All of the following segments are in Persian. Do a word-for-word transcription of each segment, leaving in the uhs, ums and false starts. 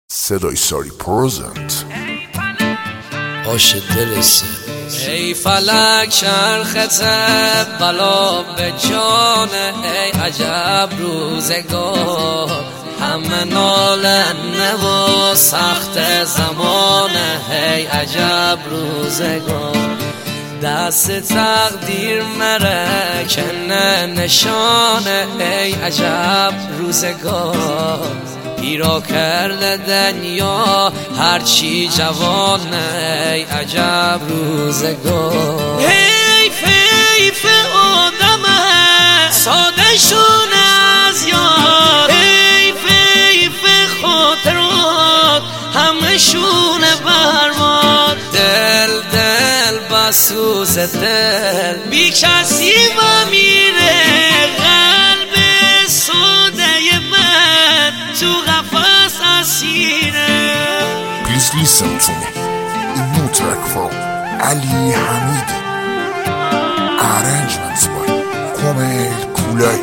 صدای ساری پرزنت آش دل سه ای فلک چرخت بلا به جانه، ای عجب روزگار همه نالنه و سخت زمانه، ای عجب روزگار دست تقدیر مرکنه نشانه، ای عجب روزگار پیرا کرده دنیا هرچی جوانه، ای عجب روزگار حیف حیف آدمه ساده شونه از یار، حیف حیف خاطرات همه شونه برباد، دل دل بسوز دل بی کسی و میره قلب ساده من تو قفص اسیره. Please listen to me. A new track from Ali Hamidi. Arrangements by Komel Kulay.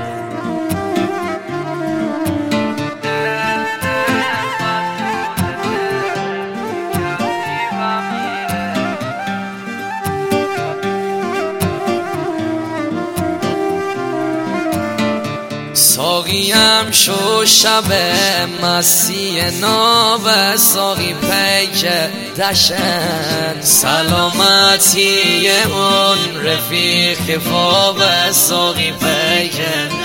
ساقیم شو شب مستی ناب، ساقی پیک دشن سلامتی اون رفیق خواب، ساقی پیک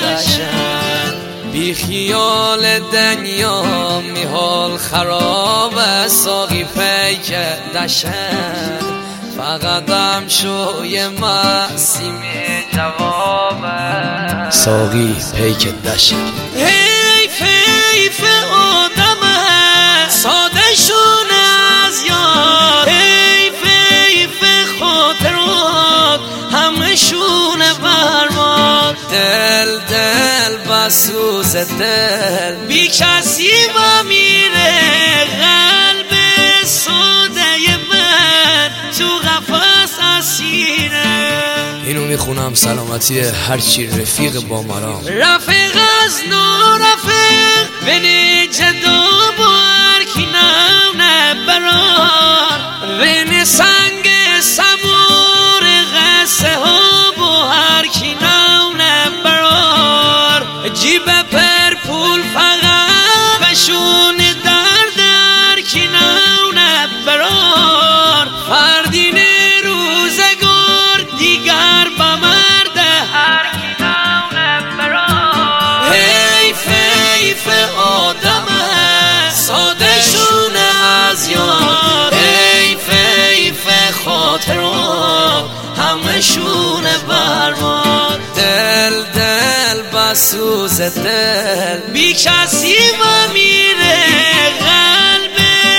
دشن بی خیال دنیا می حال خراب، ساقی پیک دشن فقطم شوی مسی می جواب، ساقی پیک دشن حیف حیف آدمه ساده شونه از یار، حیف حیف خاطرات همه شونه برباد، دل دل بسوز دل بی کسی و میره قلب ساده من تو قفص اسیره. اینو میخونم سلامتی هرچی رفیق با مرام، رفیق از نو رفیق بینی جدا با هرکی نونه برار، بینی سنگ سمور قصه ها با هرکی نونه برار، جیب پر پول فقط بشون درد هرکی نونه برار، فردین روزگار دیگر بمرد هرکی نونه برار، حیف حیف آدمه ساده شونه از یار، حیف حیف خاطرات همه شونه برباد، دل دل بسوز دل بی کسی و میره قلب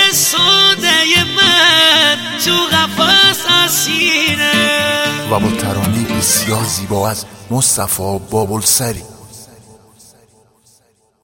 ساده من تو قفص اسیره. و با ترانه بسیار زیبا از مصطفی بابلسری.